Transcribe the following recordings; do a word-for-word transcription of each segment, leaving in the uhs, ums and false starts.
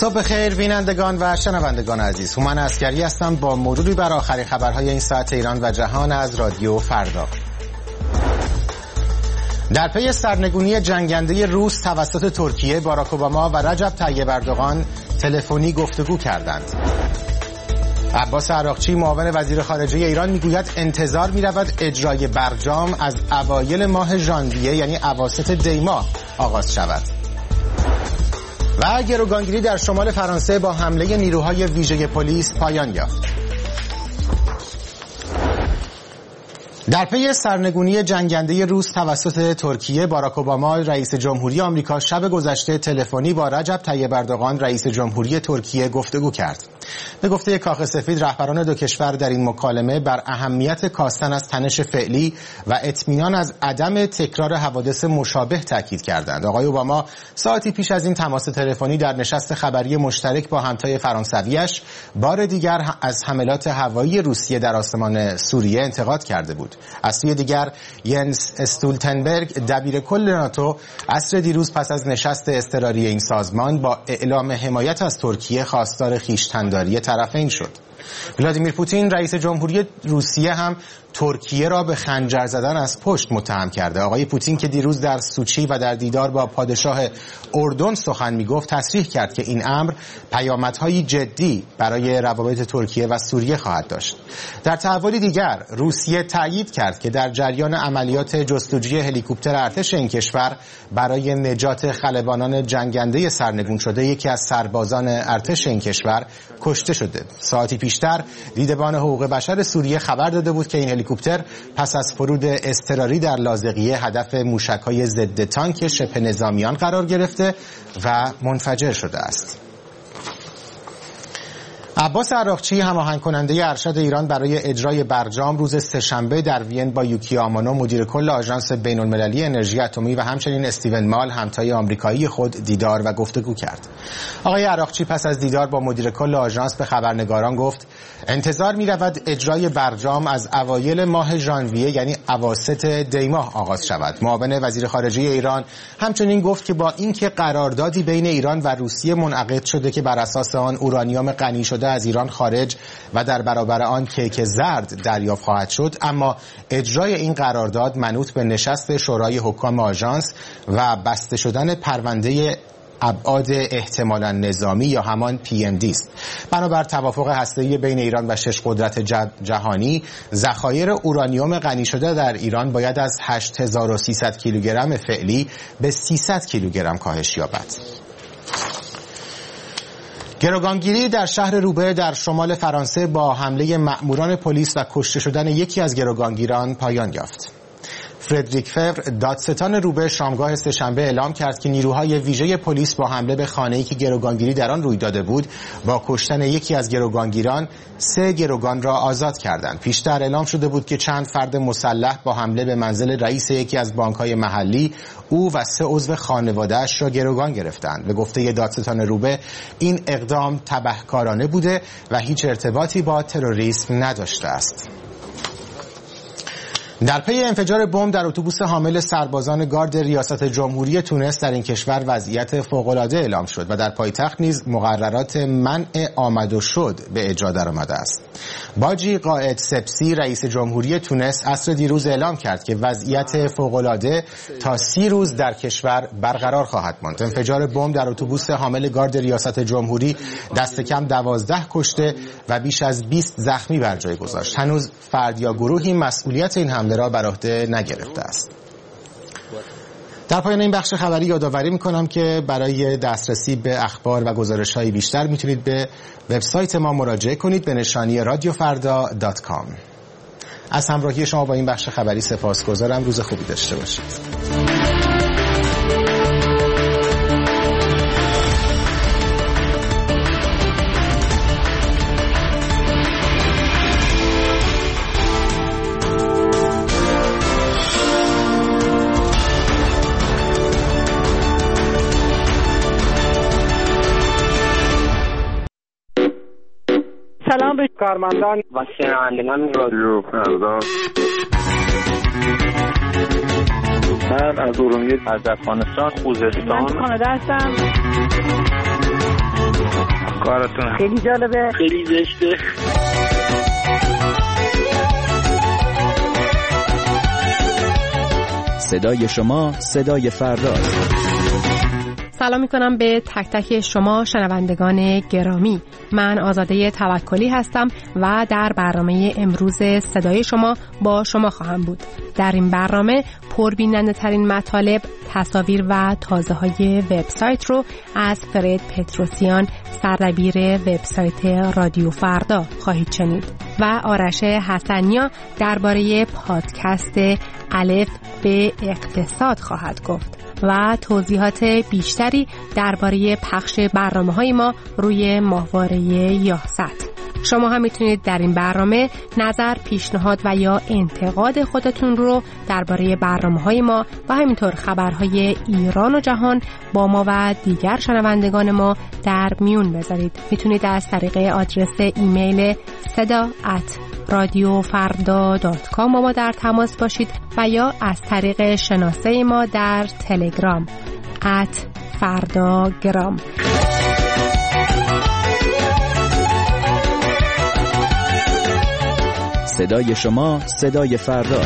صبح خیر بینندگان و شنوندگان عزیز، هومن عسکری هستم با مروری بر آخرین خبرهای این ساعت ایران و جهان از رادیو فردا. در پی سرنگونی جنگنده روس توسط ترکیه، باراک اوباما و رجب طیب اردوغان تلفنی گفتگو کردند. عباس عراقچی معاون وزیر خارجه ایران میگوید انتظار می‌رود اجرای برجام از اوایل ماه ژانویه یعنی اواسط دی ماه آغاز شود. و گروگانگیری در شمال فرانسه با حمله نیروهای ویژه پلیس پایان یافت. در پی سرنگونی جنگنده روس توسط ترکیه، باراک اوباما رئیس جمهوری آمریکا شب گذشته تلفنی با رجب طیب اردوغان رئیس جمهوری ترکیه گفتگو کرد. به گفته کاخ سفید، رهبران دو کشور در این مکالمه بر اهمیت کاستن از تنش فعلی و اطمینان از عدم تکرار حوادث مشابه تاکید کردند. آقای اوباما ساعتی پیش از این تماس تلفنی در نشست خبری مشترک با همتای فرانسویش بار دیگر از حملات هوایی روسیه در آسمان سوریه انتقاد کرده بود. از سوی دیگر ینس استولتنبرگ دبیر کل ناتو عصر دیروز پس از نشست اضطراری این سازمان با اعلام حمایت از ترکیه خواستار خویشتن‌داری طرفین شد. ولادیمیر پوتین رئیس جمهوری روسیه هم ترکیه را به خنجر زدن از پشت متهم کرده. آقای پوتین که دیروز در سوچی و در دیدار با پادشاه اردن سخن میگفت، تصریح کرد که این امر پیامدهای جدی برای روابط ترکیه و سوریه خواهد داشت. در تحولی دیگر روسیه تأیید کرد که در جریان عملیات جستجوی هلیکوپتر ارتش این کشور برای نجات خلبانان جنگنده سرنگون شده یکی از سربازان ارتش این کشور کشته شده. ساعتی پیشتر دیدبان حقوق بشر سوریه خبر داده بود که این هلیکوپتر پس از فرود اضطراری در لاذقیه هدف موشک‌های ضد تانک شبه نظامیان قرار گرفته و منفجر شده است. عباس عراقچی هماهنگ کننده ارشد ایران برای اجرای برجام روز سه‌شنبه در وین با یوکی آمانو مدیر کل آژانس بین المللی انرژی اتمی و همچنین استیون مال همتای آمریکایی خود دیدار و گفتگو کرد. آقای عراقچی پس از دیدار با مدیر کل آژانس به خبرنگاران گفت انتظار می رود اجرای برجام از اوایل ماه ژانویه یعنی اواسط دی ماه آغاز شود. معاون وزیر خارجه ایران همچنین گفت که با اینکه قراردادی بین ایران و روسیه منعقد شده که بر اساس آن اورانیوم غنی شده از ایران خارج و در برابر آن کیک زرد دریافت خواهد شد، اما اجرای این قرارداد منوط به نشست شورای حکام آژانس و بسته شدن پرونده ابعاد احتمالاً نظامی یا همان پی ام دی است. بنابر توافق هسته‌ای بین ایران و شش قدرت جهانی، ذخایر اورانیوم غنی شده در ایران باید از هشت هزار و سیصد کیلوگرم فعلی به سیصد کیلوگرم کاهش یابد. گروگانگیری در شهر روبه در شمال فرانسه با حمله مأموران پلیس و کشته شدن یکی از گروگانگیران پایان یافت. فردریک فور، دادستان روبه، شامگاه سه‌شنبه اعلام کرد که نیروهای ویژه پلیس با حمله به خانه‌ای که گروگانگیری در آن روی داده بود با کشتن یکی از گروگانگیران سه گروگان را آزاد کردند. پیشتر اعلام شده بود که چند فرد مسلح با حمله به منزل رئیس یکی از بانک‌های محلی او و سه عضو خانواده‌اش را گروگان گرفتند. به گفته دادستان روبه این اقدام تبهکارانه بوده و هیچ ارتباطی با تروریسم نداشته است. در پی انفجار بمب در اتوبوس حامل سربازان گارد ریاست جمهوری تونس در این کشور وضعیت فوق‌العاده اعلام شد و در پایتخت نیز مقررات منع آمد و شد به اجرا درآمده است. باجی قائد سپسی رئیس جمهوری تونس عصر دیروز اعلام کرد که وضعیت فوق‌العاده تا سی روز در کشور برقرار خواهد ماند. انفجار بمب در اتوبوس حامل گارد ریاست جمهوری دست کم دوازده کشته و بیش از بیست زخمی بر جای گذاشت. هنوز فرد یا گروهی مسئولیت این حمله را بر عهده نگرفته است. در پایان این بخش خبری یادآوری می‌کنم که برای دسترسی به اخبار و گزارش‌های بیشتر میتونید به وبسایت ما مراجعه کنید به نشانی رادیو فردا دات کام. از همراهی شما با این بخش خبری سپاسگزارم. روز خوبی داشته باشید. سلام به کارمندان و شنوندگان رادیو فردا. من از ارومیه، از افغانستان، خوزستان، من کانادا هستم. کارتون خیلی جالبه، خیلی زشته. صدای شما صدای فردا. سلام میکنم به تک تک شما شنوندگان گرامی. من آزاده توکلی هستم و در برنامه امروز صدای شما با شما خواهم بود. در این برنامه پربیننده ترین مطالب، تصاویر و تازه های وبسایت رو از فرید پتروسیان، سردبیر وبسایت رادیو فردا خواهید شنید و آرش حسنیا درباره پادکست الف به اقتصاد خواهد گفت و توضیحات بیشتری درباره پخش برنامه‌های ما روی ماهواره یاهصد. شما هم میتونید در این برنامه نظر، پیشنهاد و یا انتقاد خودتون رو درباره برنامه‌های ما و همینطور خبرهای ایران و جهان با ما و دیگر شنوندگان ما در میون بذارید. میتونید از طریق آدرس ایمیل صدا ات رادیو فردا دات کام با ما در تماس باشید و یا از طریق شناسه ما در تلگرام ات فرداگرام. صدای شما صدای فردا.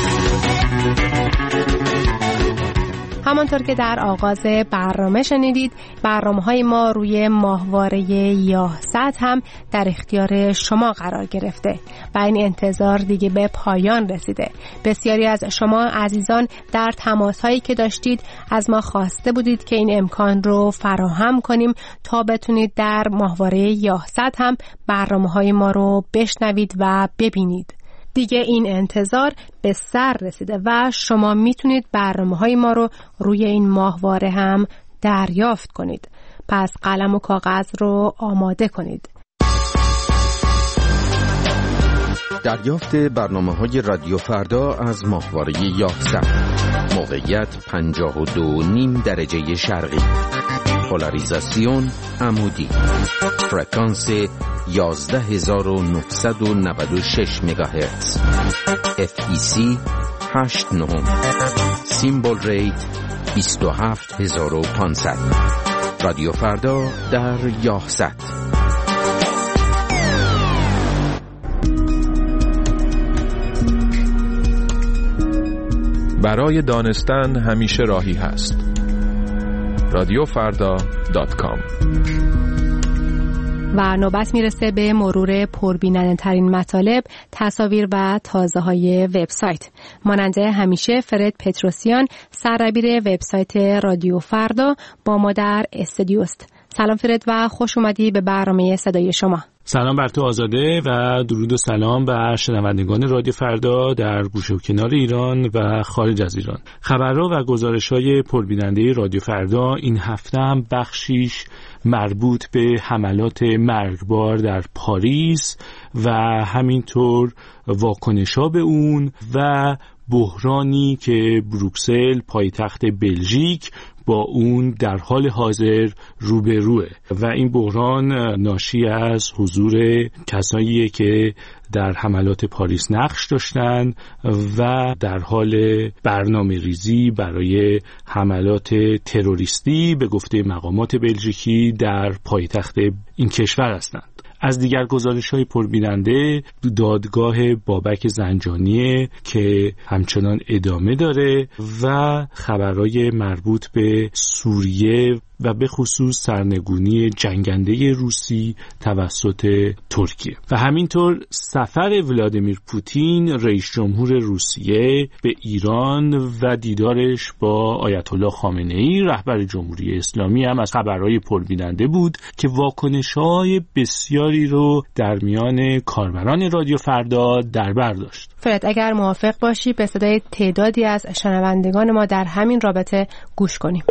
همانطور که در آغاز برنامه شنیدید، برنامه‌های ما روی ماهواره یاهصد هم در اختیار شما قرار گرفته و این انتظار دیگه به پایان رسیده. بسیاری از شما عزیزان در تماس‌هایی که داشتید از ما خواسته بودید که این امکان رو فراهم کنیم تا بتونید در ماهواره یاهصد هم برنامه‌های ما رو بشنوید و ببینید. دیگه این انتظار به سر رسیده و شما میتونید برنامه‌های ما رو روی این ماهواره هم دریافت کنید. پس قلم و کاغذ رو آماده کنید. دریافت برنامه‌های رادیو فردا از ماهواره یاهصد. موقعیت پنجاه و دو نیم درجه شرقی. پولاریزاسیون عمودی. فرکانس یازده هزار و نهصد و نود و شش مگاهرتز. اف ای سی هشت نه. سیمبل ریت بیست و هفت هزار و پانصد. رادیو فردا در یاهصد. برای دانستن همیشه راهی هست. رادیو فردا دات کام. و نوبت میرسه به مرور پربیننده ترین مطالب، تصاویر و تازه های وبسایت. ماننده همیشه فرید پتروسیان، سردبیر وبسایت رادیو فردا با ما در استودیوست. سلام فرید و خوش اومدی به برنامه صدای شما. سلام بر تو آزاده و درود و سلام بر شنوندگان رادیو فردا در گوشه و کنار ایران و خارج از ایران. خبرها و گزارش‌های پربیننده رادیو فردا این هفته هم بخشیش مربوط به حملات مرگبار در پاریس و همینطور واکنش‌ها به اون و بحرانی که بروکسل پایتخت بلژیک با اون در حال حاضر روبروه و این بحران ناشی از حضور کساییه که در حملات پاریس نقش داشتن و در حال برنامه ریزی برای حملات تروریستی به گفته مقامات بلژیکی در پایتخت این کشور هستند. از دیگر گزارش‌های پربیننده دادگاه بابک زنجانیه که همچنان ادامه داره و خبرهای مربوط به سوریه و به خصوص سرنگونی جنگنده روسی توسط ترکیه و همینطور سفر ولادیمیر پوتین رئیس جمهور روسیه به ایران و دیدارش با آیت الله خامنه‌ای رهبر جمهوری اسلامی هم از خبرهای پربیننده بود که واکنش‌های بسیاری رو در میان کاربران رادیو فردا در بر داشت. فرید اگر موافق باشی به صدای تعدادی از شنوندگان ما در همین رابطه گوش کنیم.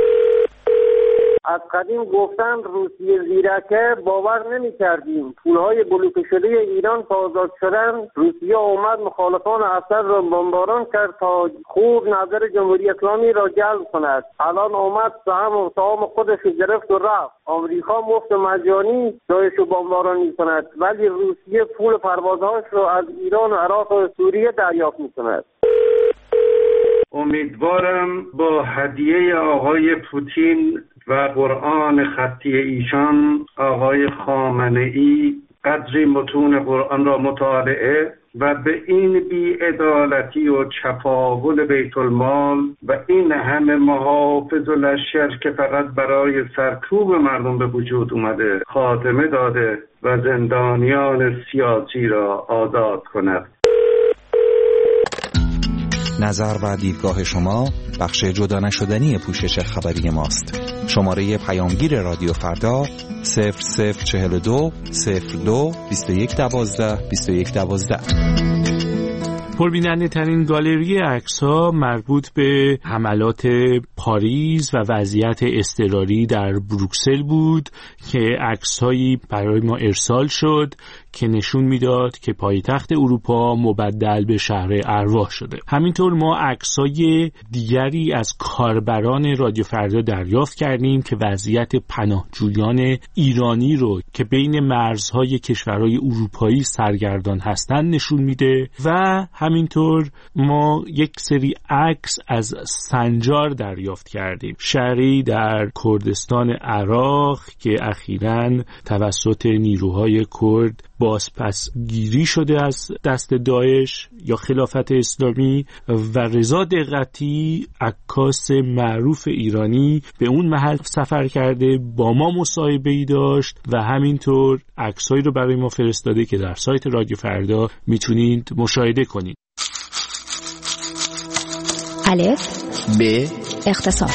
از قدیم گفتن روسیه زیرکه، باور نمی کردیم. پولهای بلوکه شده ایران تا آزاد شدن، روسیه اومد مخالفان اسد را بمباران کرد تا خوب نظر جمهوری اسلامی را جلب کند. الان اومد سهم و سهام خودش گرفت و رفت. آمریکا مفت مجانی جایش رو بمباران کند، ولی روسیه پول پروازهاش را از ایران و عراق و سوریه دریافت می کند. امیدوارم با هدیه آقای پوتین و قرآن خطی ایشان آقای خامنه‌ای قدری متون قرآن را مطالعه و به این بی‌عدالتی و چپاول بیت المال و این همه محافظ و لشکر که فقط برای سرکوب مردم به وجود اومده خاتمه داده و زندانیان سیاسی را آزاد کند. نظر و دیدگاه شما بخش جدا نشدنی پوشش خبری ماست. شماره پیامگیر رادیو فردا صفر صفر چهل و دو صفر دو بیست و یک دوازده بیست و یک دوازده. پربیننده ترین گالری عکس‌ها مربوط به حملات پاریس و وضعیت اضطراری در بروکسل بود که عکس‌هایی برای ما ارسال شد که نشون میداد که پایتخت اروپا مبدل به شهر ارواح شده. همینطور ما عکس‌های دیگری از کاربران رادیو فردا دریافت کردیم که وضعیت پناهجویان ایرانی رو که بین مرزهای کشورهای اروپایی سرگردان هستند نشون میده و همینطور ما یک سری عکس از سنجار دریافت کردیم، شهری در کردستان عراق که اخیراً توسط نیروهای کرد بازپس گیری شده از دست داعش یا خلافت اسلامی. و رضا دقتی عکاس معروف ایرانی به اون محل سفر کرده، با ما مصاحبه‌ای داشت و همینطور عکسایی رو برای ما فرستاده که در سایت رادیو فردا میتونید مشاهده کنید. الف ب اقتصاد.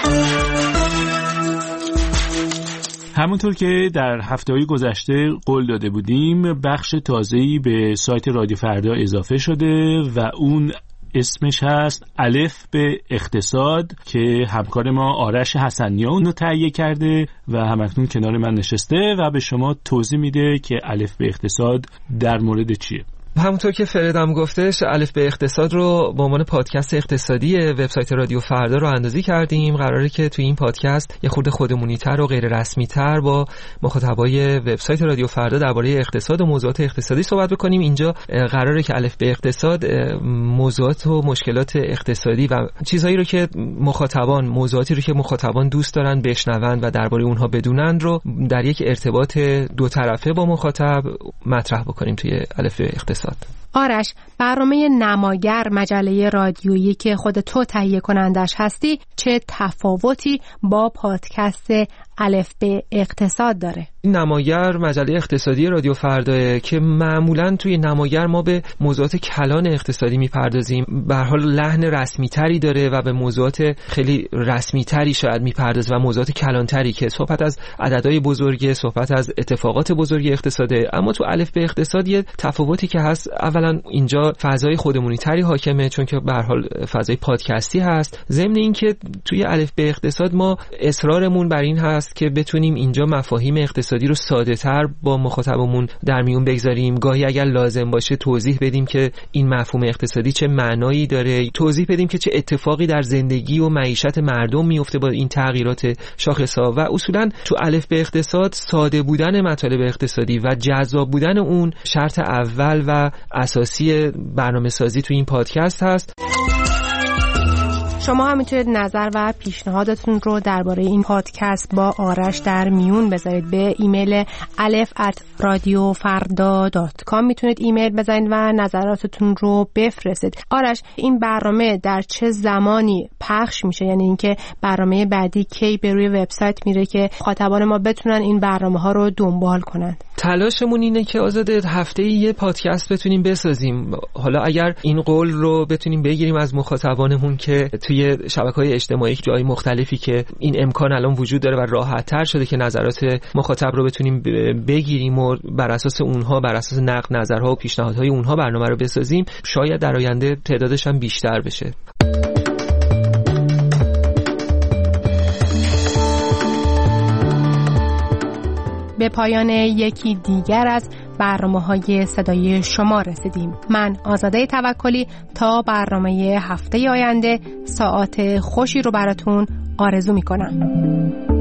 همونطور که در هفته‌های گذشته قول داده بودیم بخش تازه‌ای به سایت رادیو فردا اضافه شده و اون اسمش هست الف به اقتصاد که همکار ما آرش حسنیا اون رو تهیه کرده و همکنون کنار من نشسته و به شما توضیح میده که الف به اقتصاد در مورد چیه. همونطور که فردم گفتش الف به اقتصاد رو به عنوان پادکست اقتصادی وبسایت رادیو فردا رو اندازی کردیم. قراره که توی این پادکست یه خورده خودمونی‌تر و غیر رسمی‌تر با مخاطبای وبسایت رادیو فردا درباره اقتصاد و موضوعات اقتصادی صحبت بکنیم. اینجا قراره که الف به اقتصاد موضوعات و مشکلات اقتصادی و چیزهایی رو که مخاطبان موضوعاتی رو که مخاطبان دوست دارن بشنوند و درباره اونها بدونن رو در یک ارتباط دو طرفه با مخاطب مطرح بکنیم توی الف به اقتصاد. آرش، برنامه نماگر مجله رادیویی که خود تو تهیه کنندش هستی چه تفاوتی با پادکست الف به اقتصاد داره؟ نماگر مجله اقتصادی رادیو فردا که معمولاً توی نماگر ما به موضوعات کلان اقتصادی میپردازیم، به هر حال لحن رسمی تری داره و به موضوعات خیلی رسمی تری شاید میپردازه و موضوعات کلان تری که صحبت از عددهای بزرگه، صحبت از اتفاقات بزرگ اقتصاده. اما تو الف به اقتصاد یه تفاوتی که هست، اولا اینجا فضای خودمونی تری حاکمه چون که به هر حال فضای پادکستی هست. ضمن اینکه توی الف به اقتصاد ما اصرارمون بر این هست که بتونیم اینجا مفاهیم اقتصادی رو ساده‌تر با مخاطبمون در میون بگذاریم. گاهی اگر لازم باشه توضیح بدیم که این مفهوم اقتصادی چه معنایی داره، توضیح بدیم که چه اتفاقی در زندگی و معیشت مردم میفته با این تغییرات شاخص‌ها. و اصولاً تو الف به اقتصاد ساده بودن مطالب اقتصادی و جذاب بودن اون شرط اول و اساسی برنامه‌سازی تو این پادکست هست. شما هم میتونید نظر و پیشنهادتون رو درباره این پادکست با آرش در میون بذارید. به ایمیل الف ات رادیو فردا دات کام میتونید ایمیل بزنید و نظراتتون رو بفرستید. آرش، این برنامه در چه زمانی پخش میشه؟ یعنی اینکه برنامه بعدی کی به روی وبسایت میره که مخاطبان ما بتونن این برنامه ها رو دنبال کنند؟ تلاشمون اینه که آزاده هفته یه پادکست بتونیم بسازیم. حالا اگر این قول رو بتونیم بگیریم از مخاطبانمون که توی شبکه‌های اجتماعی جای مختلفی که این امکان الان وجود داره و راحت‌تر شده که نظرات مخاطب رو بتونیم بگیریم و بر اساس اونها، بر اساس نقد نظرها و پیشنهادهای اونها برنامه رو بسازیم، شاید در آینده تعدادش هم بیشتر بشه. به پایان یکی دیگر از برنامه‌های صدای شما رسیدیم. من آزاده توکلی تا برنامه هفته آینده ساعات خوشی رو براتون آرزو می‌کنم.